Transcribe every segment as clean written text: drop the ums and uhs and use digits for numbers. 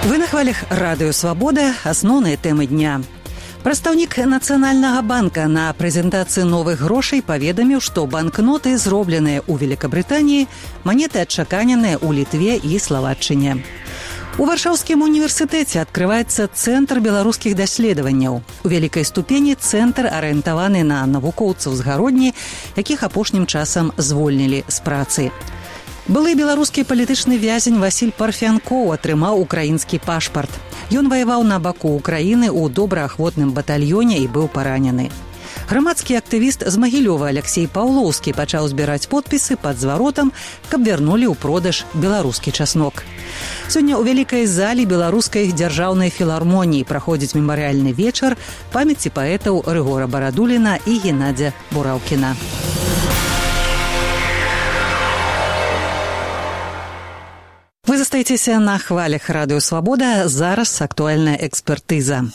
Вы на хвалях радыё «Свабода». Асноўныя тэмы дня. Прадстаўнік Нацыянальнага банка на прэзентацыі новых грошай паведаміў, што банкноты, зробленыя ў Великабрытаніі, манеты адчаканеныя ў Літве і Славаччыне. У Варшаўскім універсітэце адкрываецца Цэнтр беларускіх даследаванняў. У вялікай ступені цэнтр арыентаваны на навукоўцаў з гародні, якіх апошнім часам звольнілі з працы. Былы беларускі палітычны вязень Васіль Парфянкоў атрымаў украінскі пашпарт. Ён ваяваў на баку Украіны ў добраахвотным батальёне і быў паранены. Грамадскі актывіст з Магілёва Алексей Паўлоўскі пачаў збіраць подпісы пад зваротам, каб вярнулі ў продаж беларускі часнок. Сёння ў вялікай зале беларускай дзяржаўнай філармоніі праходзіць мемарыяльны вечар памяці паэтаў Рыгора Барадуліна і Геннадзя Бураўкіна. Вы застаецеся на хвалях радыё «Свабода». Зараз актуальная экспертыза.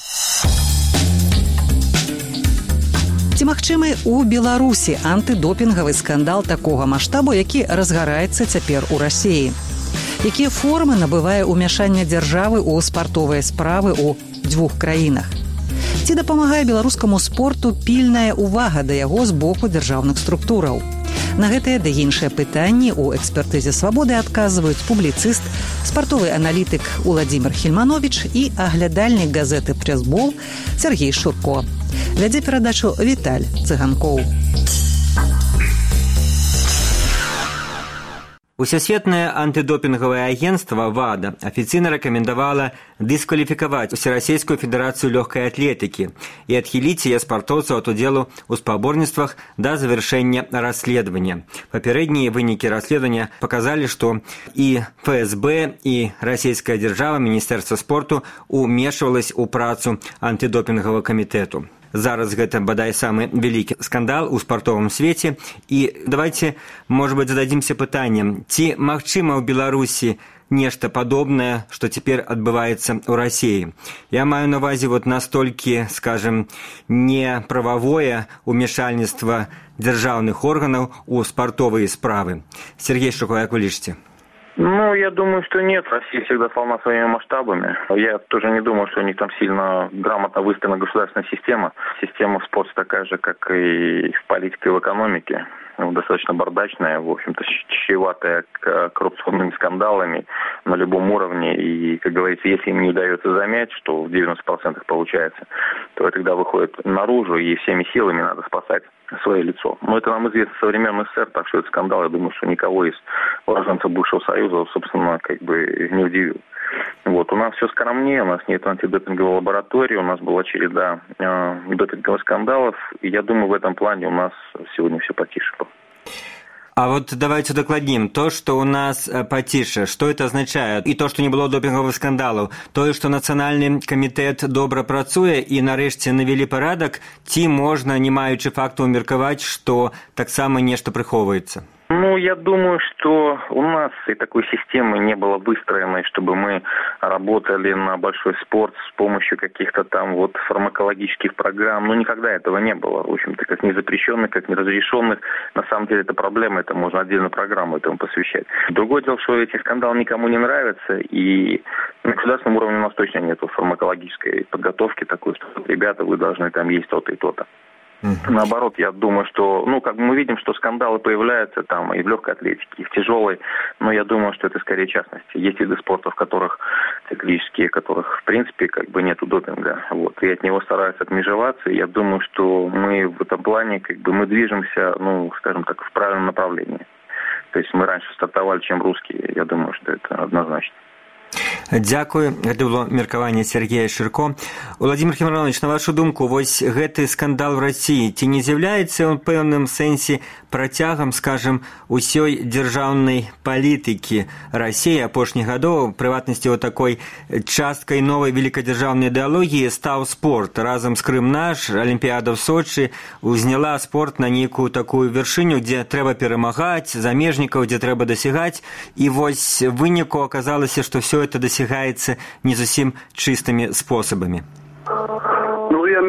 Ці магчымы ў Беларусі антыдопінгавы скандал такога маштабу, які разгараецца цяпер у Расіі? Якія формы набывае ўмяшанне дзяржавы ў спартовыя справы ў дзвюх краінах? Ці дапамагае беларускаму спорту пільная ўвага да яго з боку дзяржаўных структураў? На гэтыя ды іншыя пытанні ў экспертызе «Свабоды» адказваюць публіцыст, спартовы аналітык Уладзімір Хельманович і аглядальнік газеты «Прэсбол» Сергей Шурко. Вядзе перадачу Віталь Цыганкоў. Усесветное антидопинговое агентство ВАДА официально рекомендовало дисквалификовать Всероссийскую федерацию легкой атлетики и отхилить ее спортовцев от удела у спаборніцтвах до завершения расследования. Попередние вынікі расследования показали, что и ФСБ, и российская держава, Министерство спорту умешивалось у працу антидопингового комитету. Зараз гэта, бадай, самы вялікі скандал у спартовым свеце. І давайте, может быть, зададзімся пытаннем, ці магчыма ў Беларусі нешта падобнае, што цяпер адбываецца ў Расіі. Я маю на ўвазе настолькі, скажем, неправавое умешальніцтва дзяржаўных органаў у спартовыя справы. Сергей Шурко, як вы лічыце? Я думаю, что нет. Россия всегда славна своими масштабами. Я тоже не думаю, что у них там сильно грамотно выстроена государственная система. Система в спорте такая же, как и в политике и в экономике. Достаточно бардачная, в общем-то, чреватая коррупционными скандалами на любом уровне. И, как говорится, если им не удается замять, что в 90% получается, то тогда выходит наружу, и всеми силами надо спасать свое лицо. Но это нам известно со времен СССР, так что этот скандал, я думаю, что никого из уроженцев бывшего Союза, собственно, не удивил. У нас все скромнее, у нас нет антидопинговой лаборатории, у нас была череда допинговых скандалов, и я думаю, в этом плане у нас сегодня все потише. А давайте докладним. То, что у нас потише, что это означает? И то, что не было допинговых скандалов, то, что Национальный комитет добра працуе и нарэшце навели порядок, ці можна, не маючы факту, меркаваць, что так само нешта прыхоўваецца? Я думаю, что у нас и такой системы не было выстроенной, чтобы мы работали на большой спорт с помощью каких-то там фармакологических программ. Никогда этого не было. В общем-то, как незапрещенных, как неразрешенных. На самом деле это проблема, это можно отдельно программу этому посвящать. Другое дело, что эти скандалы никому не нравятся, и на государственном уровне у нас точно нет фармакологической подготовки такой, что ребята, вы должны там есть то-то и то-то. Наоборот, я думаю, что, мы видим, что скандалы появляются там и в легкой атлетике, и в тяжелой, но я думаю, что это скорее частности. Есть виды спорта, в которых циклические, в которых, в принципе, нету допинга, и от него стараются отмежеваться, и я думаю, что мы в этом плане, мы движемся, скажем так, в правильном направлении. То есть мы раньше стартовали, чем русские, я думаю, что это однозначно. Дзякую. Гэта было меркаванне Сергея Шурко. Уладзімір Хельманович, на вашу думку, гэты скандал в России, ці не з'яўляецца он в пэўным сэнсе працягам, скажем, усёй дзяржаўнай палітыкі России апошніх гадоў, прыватнасці такой часткай новай великадзяржаўнай ідэалогіі стаў спорт. Разам з Крым-наш, Олимпиада в Сочи узняла спорт на нейкую такую вяршыню, дзе трэба перамагаць, замежнікаў, дзе трэба дасягаць, і выніку аказалася, што все это досягается не совсем чистыми способами. Я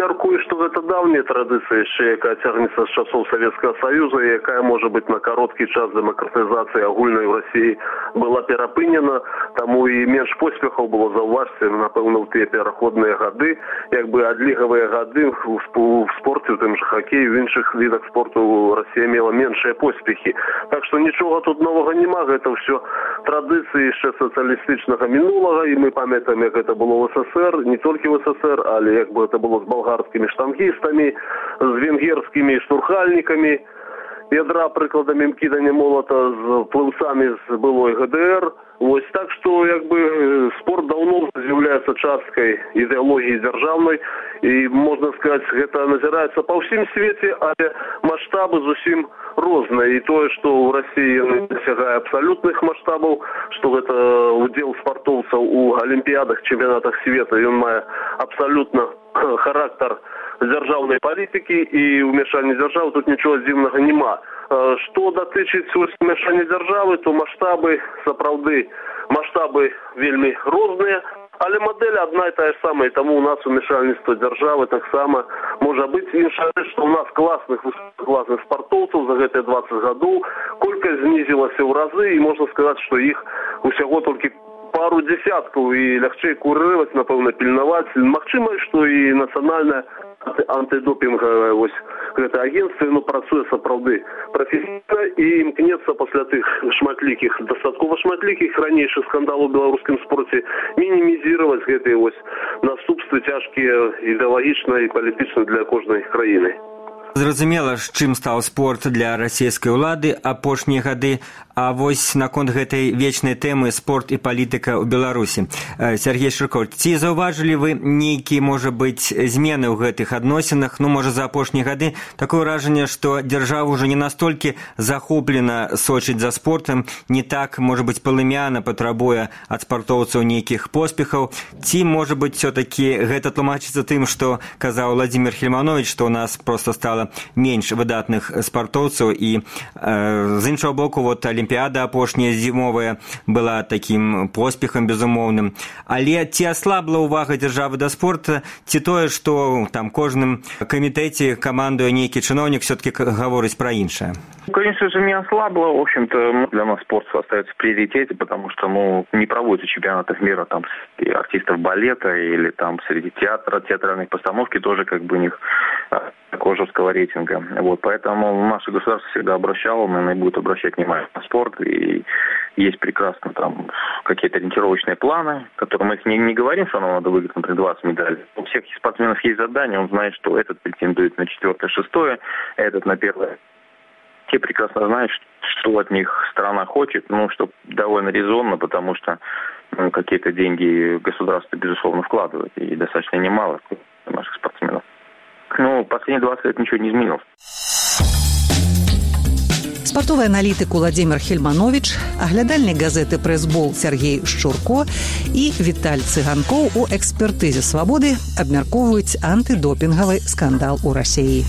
мяркую, што гэта даўняя традыцыя яшчэ, якая цягнецца з часоў Савецкага Саюза, і якая, можа быць, на кароткі час дэмакратызацыі агульнай у Расіі была перапынена, таму і менш поспехаў было, заўважце, напэўна, ў тыя пераходныя гады, як бы адлігавыя гады у спорце, у тым жа хакеі, у іншых відах спорту Расія мела меншыя поспехі. Так што нічога тут новага няма, гэта ўсё традыцыі яшчэ сацыялістычнага мінулага, і мы памятаем, як гэта было в СССР, не толькі в СССР, але як бы это было з балгарскімі штангістамі, з венгерскімі штурхальнікамі, ядра прыкладамі кідання молата з плыўцамі з былой ГДР. Вось так што як бы спорт даўно з'яўляецца часткай ідэалогіі дзяржаўнай, і можна сказаць, гэта назіраецца па ўсім свеце, але маштабы зусім розныя. І тое, што ў Расіі дасягае абсалютных маштабаў, што гэта удзел спартоўцаў у алімпіядах, чэмпіянатах света, ён мае абсалютна характар дзяржаўнай палітыкі, і ўмяшання дзяржавы тут нічога дзіўнага няма. Што датычыць ўмяшання дзяржавы, то маштабы сапраўды вельмі розныя, але мадэль адна і тая ж самая, таму у нас умешальніцтва дзяржавы таксама можа быць. Іншая рэч, што у нас класных спартоўцаў за гэтыя 20 гадоў колькасць знізілася ў разы, і можна сказаць, што іх усяго толькі пару дзесяткаў, і лягчэй курыраваць, напэўна, пільнаваць. Магчыма, што і нацыянальная антидопінгавае вось гэта агенцтва працуе сапраўды прафесійна і імкнецца пасля тых дастаткова шматлікіх ранейшых скандалаў у беларускім спорце мінімізировать гэтыя вось наступствы цяжкія ідэалагічна і палітычна для кожнай краіны. Зразумела, з чым стаў спорт для расійскай улады апошнія гады, а вось наконт гэтай вечнай тэмы спорт і палітыка ў Беларусі. Сергей Шырко, ці заўважылі вы нейкія, можа быць, змены ў гэтых адносінах? Можа, за апошнія гады такое ўражанне, што дзяржава ўжо не настолькі захоплена сочыць за спортам, не так, можа быць, палымяна патрабуе ад спартоўцаў нейкіх поспехаў. Ці, можа быць, все-таки гэта тлумачыцца тым, што казаў Владимир Хельманович, што у нас проста стала менш выдатных спартоўцаў, і з іншого боку, вот алімпіяда апошняя зімовая была такім поспехам безумоўным. Але ці аслабла ўвага дзяржавы да спорта, ці тое, што там кожным камітэце камандуе нейкі чыноўнік, все-таки гаворыць пра іншае? Конечно же, не ослабло. В общем-то, для нас спорт остается в приоритете, потому что не проводятся чемпионатов мира там среди артистов балета или там среди театральных постановки тоже как бы у них такого жесткого рейтинга. Вот, поэтому наше государство всегда обращало, наверное, и будет обращать внимание на спорт. И есть прекрасно там какие-то ориентировочные планы, которые мы не говорим, что нам надо выиграть, например, 20 медалей. У всех спортсменов есть задание, он знает, что этот претендует на 4-6, этот на 1. Те прекрасно знают, что от них страна хочет, что довольно резонно, потому что какие-то деньги государство, безусловно, вкладывает, и достаточно немало наших спортсменов. Последние 20 лет ничего не изменилось. Спартовы аналітык Владимир Хельманович, аглядальнік газеты «Прэсбол» Сергей Шчурко і Віталь Цыганкоў у экспертызе «Свабоды» абмяркоўваюць антыдопінгавы скандал у Расіі.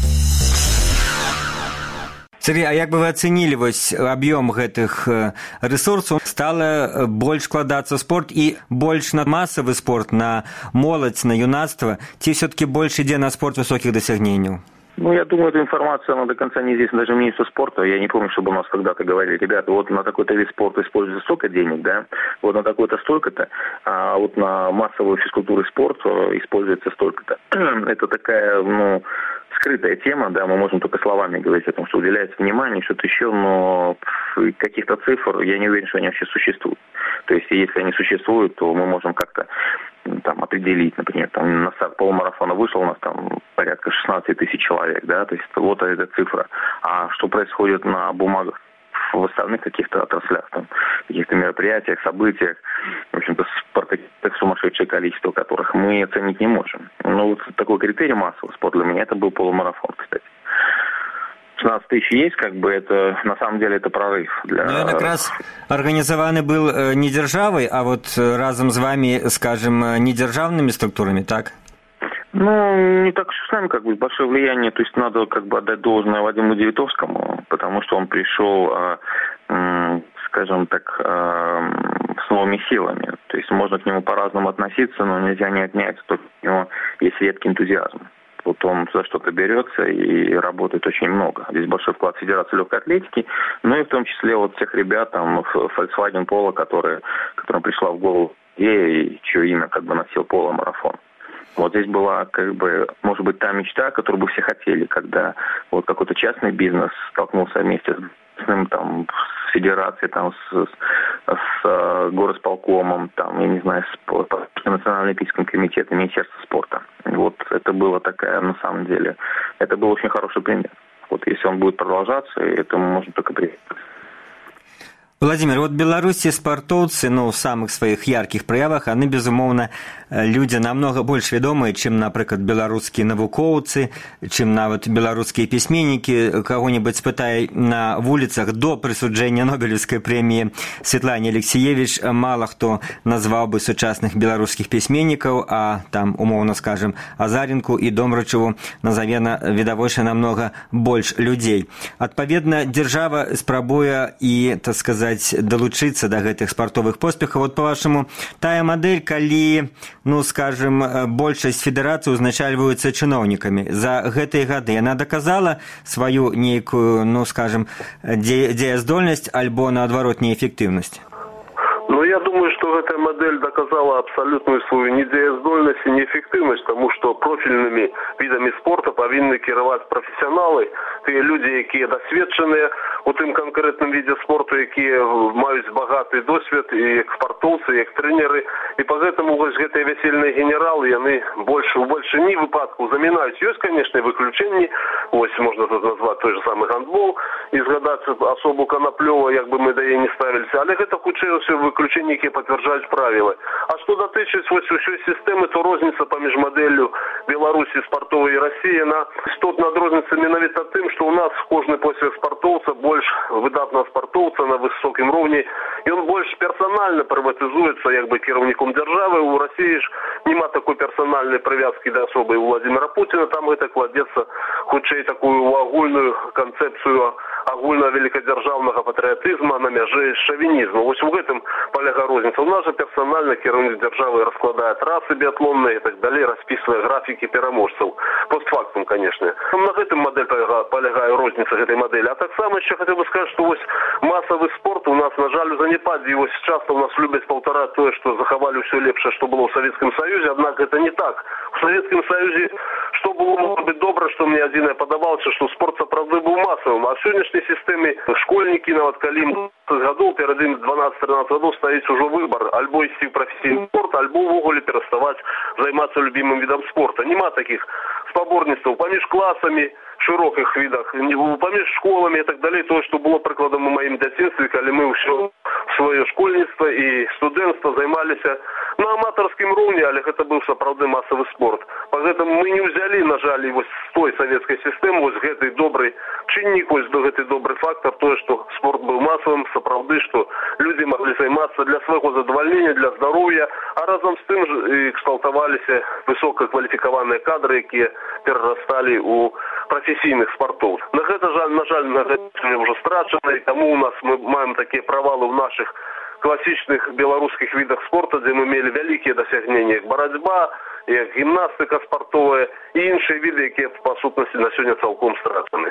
Сергей, а як бы вы ацэнілі аб'ём гэтых рэсурсаў? Стала больш складацца спорт і больш на масавы спорт, на моладзь, на юнацтва? Ці все-таки больш ідзе на спорт высокіх дасягненняў? Я думаю, эта информация, она до конца не известна даже министру спорта. Я не помню, чтобы у нас когда-то говорили: ребята, вот на такой-то вид спорта используется столько денег, да, вот на такой-то столько-то, а вот на массовую физкультуру и спорт используется столько-то. Это такая, скрытая тема, да, мы можем только словами говорить о том, что уделяется внимание, что-то еще, но каких-то цифр я не уверен, что они вообще существуют. То есть, если они существуют, то мы можем как-то определить, например, на старт полумарафона вышел у нас порядка 16 тысяч человек, да, то есть вот эта цифра. А что происходит на бумагах в остальных каких-то отраслях, каких-то мероприятиях, событиях, в общем-то, спартакиадах сумасшедшее количество, которых мы оценить не можем. Вот такой критерий массового спорта для меня это был полумарафон, кстати. 16 тысяч есть, это, на самом деле, это прорыв. Он как раз организован был не державой, а вот разом с вами, скажем, недержавными структурами, так? Не так уж с нами, большое влияние, то есть надо отдать должное Вадиму Девятовскому, потому что он пришел, скажем так, с новыми силами. То есть можно к нему по-разному относиться, но нельзя не отнять, что у него есть редкий энтузиазм. Вот он за что-то берется и работает очень много. Здесь большой вклад Федерации легкой атлетики, но и в том числе вот тех ребят, там, Volkswagen Polo, которым пришла в голову идея, и чье имя как бы носил полумарафон. Вот здесь была, как бы, может быть, та мечта, которую бы все хотели, когда вот какой-то частный бизнес столкнулся вместе с федерацией, с горосполкомом, я не знаю, с Национальным олимпийским комитетом, Министерством спорта. Вот это было такая, на самом деле, это был очень хороший пример. Вот если он будет продолжаться, этому можно только привести. Владимир, вот беларусі спартоўцы, в самых сваіх яркіх праявах, яны, безумоўна, людзі намного больш вядомыя, чым, напрыклад, беларускія навукоўцы, чым нават беларускія пісьменнікі. Каго-небудзь спытай на вуліцах до прысуджэння Нобелевскай прэміі Светлане Алексеевич, мала хто назваў бы сучасных беларускіх пісьменнікаў, а там, умоўна скажем, Азаренку і Домрачеву назаве відавочна намного больш людзей. Адпаведна, дзяржава спрабуе і, так сказаць, далучыцца да гэтых спартовых поспехаў. Вот, па-вашаму, тая мадэль, калі, скажем, большасць федэрацый узначальваюцца чыноўнікамі, за гэтыя гады яна даказала сваю нейкую, скажем, дзеяздольнасць альбо, наадварот, неэфектыўнасць? Я думаю, что эта модель доказала абсолютную свою недеездольность и неэффективность, потому что профильными видами спорта повинны кировать профессионалы, те люди, які досвідчені у тим конкретному виде спорту, які мають багатий досвід, і як спортовці, і як тренери. І поэтому ось ці весельні генерали, вони в большині випадку замінають. Є, звісно, виключення, ось можна тут назвати той же самий гандбол, і згадати особу Конопльова, як би ми до її не ставилися, але це хутче все виключення, які підтверджують правила. А що дотичить ось усієї системи, то розниця поміж моделлю Білорусі спортової і Росії, вона істотно відрізняється менавіта тим, що у нас кожний поспіх спортовця більш видатного спортовця на високому рівні, і він більш персонально приватизується якби керівником держави. У Росії ж нема такої персональної прив'язки до особи у Владимира Путина, там это кладеться хутче такую огульную концепцию огульного великодержавного патріотизму на межі шовінізму. Ось в этом полягає розниця. У нас же персонально керівник держави розкладає траси біатлонні і так далі, розписує графіки переможців. Постфактум, конечно. На этом модель полягає розниця этой модели. А так само ще хотів би сказати, що ось масовий спорт у нас, на жаль, у занепаді. Ось часто у нас люблять повторяти те, що заховали все лепше, що було в Советском Союзе, однако це не так. В Советском Союзе, що було, може бути добре, що мені один подобався, що спорт, правда, був масовим. А в сьогоднішній системі школьники, навіть коли їм 12 годов, перед 12-13 годов стоїть уже вибір, або йти в професійний спорт, або в уголі переставати займатися любимим видом спорту. Нема таких споборництв поміж класами, широких видах, поміж школами і так далі, то, що було прикладом у моїм дитинстві, коли ми все своє школьництво і студентство займалися на аматорском рівні, але це був справді масовий спорт. Поэтому ми не взяли, на жаль, ось з тої совєтської системи, ось цей добрий чинник, ось цей добрий фактор, то, що спорт був масовим, справді, що люди могли займатися для свого задовольнення, для здоров'я, а разом з тим ж експалтувалися висококваліфіковані кадри, які переростали у професійних спортов. На жаль, вже страчено, і тому у нас ми маємо такі провали в наших классичных белорусских видах спорта, где мы имели великие достижения, как борьба, как гимнастика спортовая и іншие виды, які, по сутности, на сегодня целком страчены.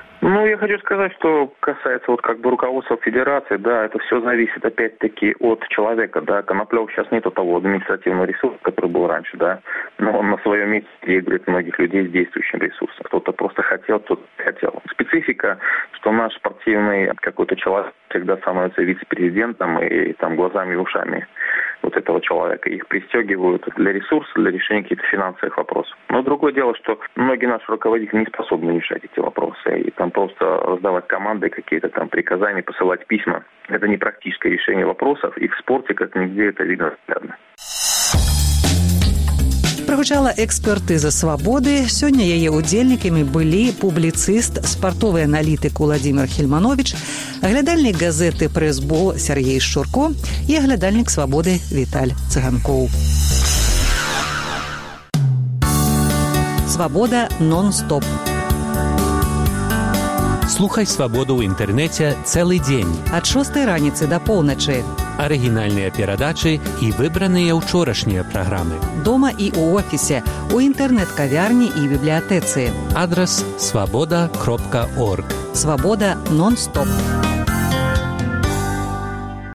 Я хочу сказать, что касается руководства федерации, да, это все зависит опять-таки от человека, да. Коноплев сейчас нету того административного ресурса, который был раньше, да, но он на своем месте играет многих людей с действующим ресурсом. Кто-то просто хотел, кто-то хотел. Специфика, что наш спортивный какой-то человек всегда становится вице-президентом и там глазами и ушами вот этого человека. Их пристегивают для ресурса, для решения каких-то финансовых вопросов. Но другое дело, что многие наши руководители не способны решать эти вопросы. И там просто раздавать команды, какие-то там приказания, посылать письма. Это не практическое решение вопросов. И в спорте, как нигде, это видно наглядно. Прагучала экспертыза «Свабоды». Сёння яе удзельнікамі былі публіцыст, спартовы аналітык Уладзімір Хельманович, аглядальнік газеты «Прэсбол» Сергей Шчурко і аглядальнік «Свабоды» Віталь Цыганкоў. «Свабода нон-стоп». Слухай «Свабоду» ў інтэрнэце цэлы дзень. Ад 6 раніцы да поўначы. арыгінальныя перадачы і выбраныя ўчорашнія праграмы. Дома і ў офісе, у інтэрнэт-кавярні і бібліятэцы. Адрас свабода.орг. Свабода нон-стоп.